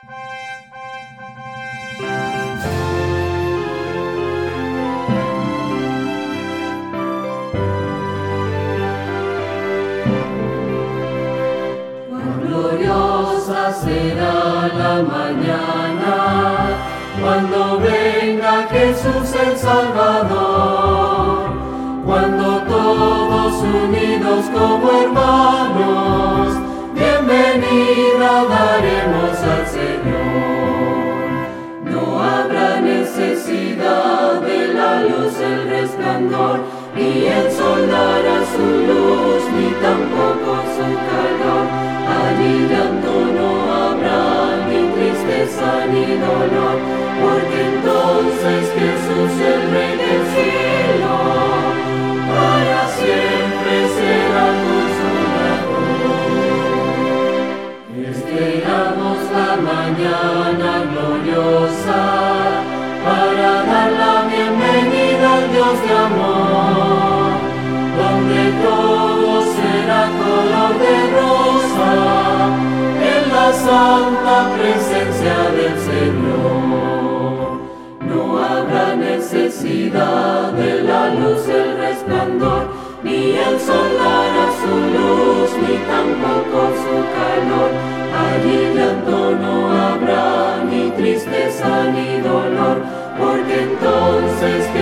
Gloriosa será la mañana, cuando venga Jesús el Salvador, cuando todos unidos como hermanos, bienvenida daremos al Señor. No habrá necesidad de la luz, el resplandor, ni el sol dará su luz, ni tampoco su calor. Allí llanto no habrá, ni tristeza ni dolor, porque entonces Jesús, el Rey del cielo, para siempre será consolador. Esperamos la mañana gloriosa, para dar la bienvenida al Dios de amor, donde todo será color de rosa, en la santa presencia del Señor. No habrá necesidad de la luz, el resplandor, ni el sol dará su luz, ni tampoco su calor. Allí llanto no habrá, ni tristeza ni dolor, porque entonces